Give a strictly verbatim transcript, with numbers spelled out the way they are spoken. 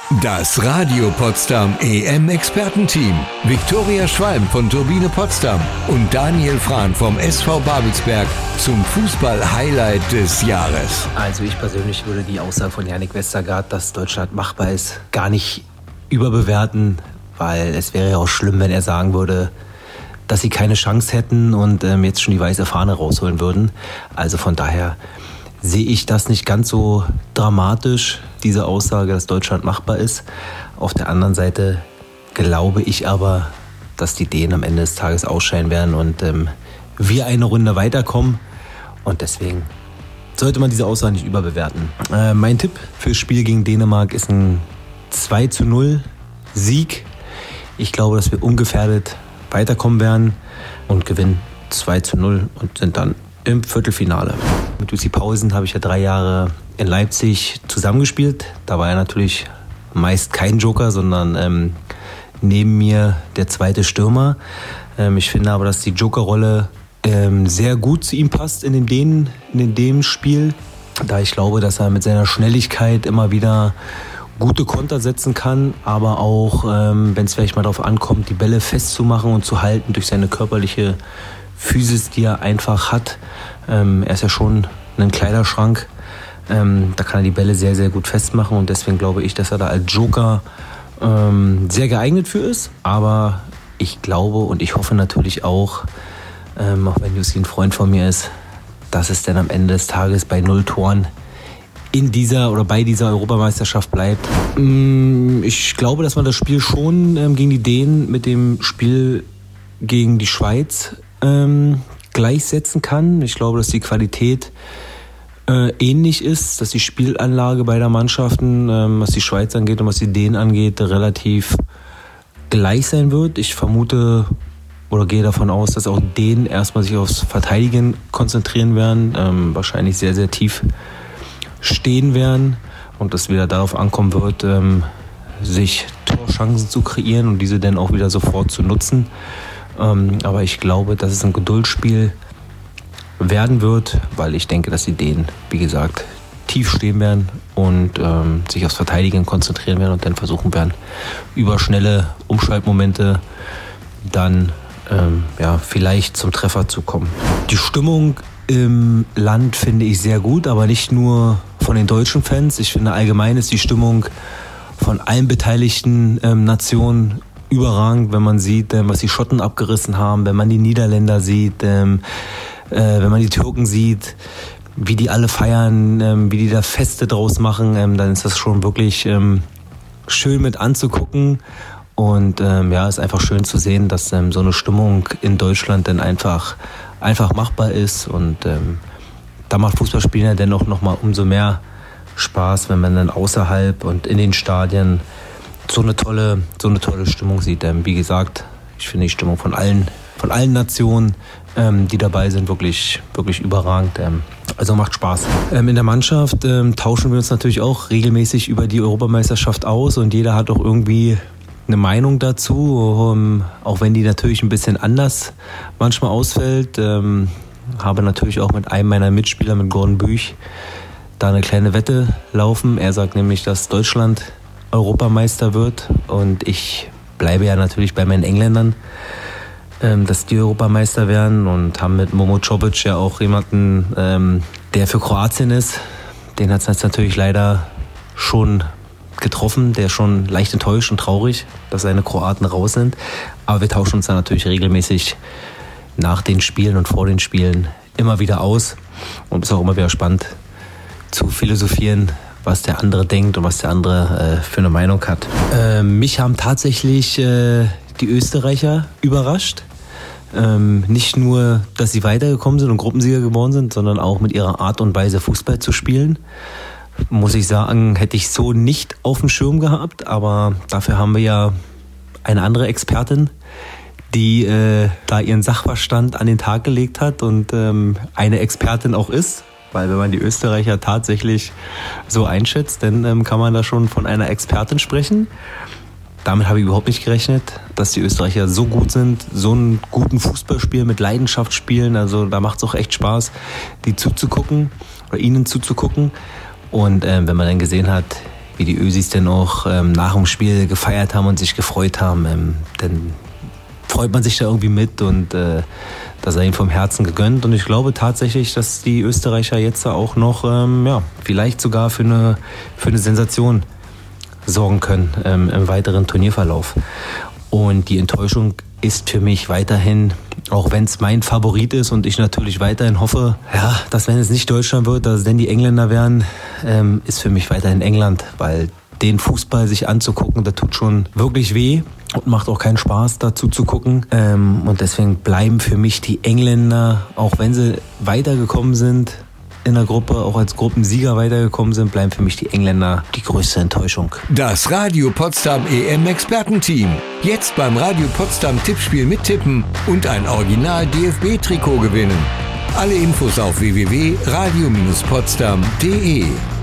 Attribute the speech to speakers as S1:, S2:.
S1: Das Radio Potsdam E M-Expertenteam. Viktoria Schwalm von Turbine Potsdam und Daniel Frahn vom S V Babelsberg zum Fußball-Highlight des Jahres.
S2: Also ich persönlich würde die Aussage von Jannik Westergaard, dass Deutschland machbar ist, gar nicht überbewerten, weil es wäre ja auch schlimm, wenn er sagen würde, dass sie keine Chance hätten und ähm, jetzt schon die weiße Fahne rausholen würden. Also von daher sehe ich das nicht ganz so dramatisch, diese Aussage, dass Deutschland machbar ist. Auf der anderen Seite glaube ich aber, dass die Dänen am Ende des Tages ausscheiden werden und ähm, wir eine Runde weiterkommen. Und deswegen sollte man diese Aussage nicht überbewerten. Äh, mein Tipp fürs Spiel gegen Dänemark ist ein zwei zu null Sieg. Ich glaube, dass wir ungefährdet weiterkommen werden und gewinnen zwei zu null und sind dann im Viertelfinale. Mit Lucy Pausen habe ich ja drei Jahre in Leipzig zusammengespielt. Da war er natürlich meist kein Joker, sondern ähm, neben mir der zweite Stürmer. Ähm, ich finde aber, dass die Jokerrolle ähm, sehr gut zu ihm passt in dem, in dem Spiel, da ich glaube, dass er mit seiner Schnelligkeit immer wieder gute Konter setzen kann, aber auch, ähm, wenn es vielleicht mal darauf ankommt, die Bälle festzumachen und zu halten durch seine körperliche Physis, die er einfach hat. Ähm, er ist ja schon ein Kleiderschrank. Ähm, da kann er die Bälle sehr, sehr gut festmachen und deswegen glaube ich, dass er da als Joker ähm, sehr geeignet für ist. Aber ich glaube und ich hoffe natürlich auch, ähm, auch wenn Jussi ein Freund von mir ist, dass es dann am Ende des Tages bei null Toren in dieser oder bei dieser Europameisterschaft bleibt. Ich glaube, dass man das Spiel schon ähm, gegen die Dänen mit dem Spiel gegen die Schweiz ähm, gleichsetzen kann. Ich glaube, dass die Qualität äh, ähnlich ist, dass die Spielanlage beider Mannschaften, ähm, was die Schweiz angeht und was die Dänen angeht, relativ gleich sein wird. Ich vermute oder gehe davon aus, dass auch Dänen erstmal sich aufs Verteidigen konzentrieren werden, ähm, wahrscheinlich sehr, sehr tief stehen werden und es wieder darauf ankommen wird, ähm, sich Torchancen zu kreieren und diese dann auch wieder sofort zu nutzen. Ähm, aber ich glaube, dass es ein Geduldsspiel werden wird, weil ich denke, dass die Dänen, wie gesagt, tief stehen werden und ähm, sich aufs Verteidigen konzentrieren werden und dann versuchen werden, über schnelle Umschaltmomente dann ähm, ja, vielleicht zum Treffer zu kommen. Die Stimmung im Land finde ich sehr gut, aber nicht nur von den deutschen Fans. Ich finde allgemein ist die Stimmung von allen beteiligten ähm, Nationen überragend, wenn man sieht, ähm, was die Schotten abgerissen haben, wenn man die Niederländer sieht, ähm, äh, wenn man die Türken sieht, wie die alle feiern, ähm, wie die da Feste draus machen, ähm, dann ist das schon wirklich ähm, schön mit anzugucken. Und ähm, ja, ist einfach schön zu sehen, dass ähm, so eine Stimmung in Deutschland dann einfach einfach machbar ist und ähm, da macht Fußballspielen ja dann auch nochmal umso mehr Spaß, wenn man dann außerhalb und in den Stadien so eine tolle, so eine tolle Stimmung sieht. Ähm, wie gesagt, ich finde die Stimmung von allen, von allen Nationen, ähm, die dabei sind, wirklich, wirklich überragend. Ähm, also macht Spaß. Ähm, in der Mannschaft ähm, tauschen wir uns natürlich auch regelmäßig über die Europameisterschaft aus und jeder hat auch irgendwie eine Meinung dazu, um, auch wenn die natürlich ein bisschen anders manchmal ausfällt. Ähm, habe natürlich auch mit einem meiner Mitspieler, mit Gordon Büch, da eine kleine Wette laufen. Er sagt nämlich, dass Deutschland Europameister wird und ich bleibe ja natürlich bei meinen Engländern, ähm, dass die Europameister werden und haben mit Momo Čopić ja auch jemanden, ähm, der für Kroatien ist. Den hat es jetzt natürlich leider schon getroffen, der schon leicht enttäuscht und traurig, dass seine Kroaten raus sind. Aber wir tauschen uns dann natürlich regelmäßig nach den Spielen und vor den Spielen immer wieder aus. Und es ist auch immer wieder spannend zu philosophieren, was der andere denkt und was der andere äh, für eine Meinung hat. Äh, mich haben tatsächlich äh, die Österreicher überrascht. Ähm, nicht nur, dass sie weitergekommen sind und Gruppensieger geworden sind, sondern auch mit ihrer Art und Weise Fußball zu spielen. Muss ich sagen, hätte ich so nicht auf dem Schirm gehabt, aber dafür haben wir ja eine andere Expertin, die äh, da ihren Sachverstand an den Tag gelegt hat und ähm, eine Expertin auch ist, weil wenn man die Österreicher tatsächlich so einschätzt, dann ähm, kann man da schon von einer Expertin sprechen. Damit habe ich überhaupt nicht gerechnet, dass die Österreicher so gut sind, so einen guten Fußball spielen, mit Leidenschaft spielen, also da macht es auch echt Spaß, die zuzugucken oder ihnen zuzugucken. Und äh, wenn man dann gesehen hat, wie die Ösis denn auch ähm, nach dem Spiel gefeiert haben und sich gefreut haben. Ähm, denn freut man sich da irgendwie mit und äh, das sei ihnen vom Herzen gegönnt. Und ich glaube tatsächlich, dass die Österreicher jetzt auch noch, ähm, ja, vielleicht sogar für eine, für eine Sensation sorgen können ähm, im weiteren Turnierverlauf. Und die Enttäuschung ist für mich weiterhin, auch wenn es mein Favorit ist und ich natürlich weiterhin hoffe, ja, dass wenn es nicht Deutschland wird, dass es denn die Engländer werden, ähm, ist für mich weiterhin England, weil den Fußball sich anzugucken, das tut schon wirklich weh und macht auch keinen Spaß, dazu zu gucken. Ähm, und deswegen bleiben für mich die Engländer, auch wenn sie weitergekommen sind in der Gruppe, auch als Gruppensieger weitergekommen sind, bleiben für mich die Engländer die größte Enttäuschung.
S1: Das Radio Potsdam E M-Expertenteam. Jetzt beim Radio Potsdam Tippspiel mittippen und ein Original-D F B-Trikot gewinnen. Alle Infos auf w w w punkt radio Bindestrich potsdam punkt d e.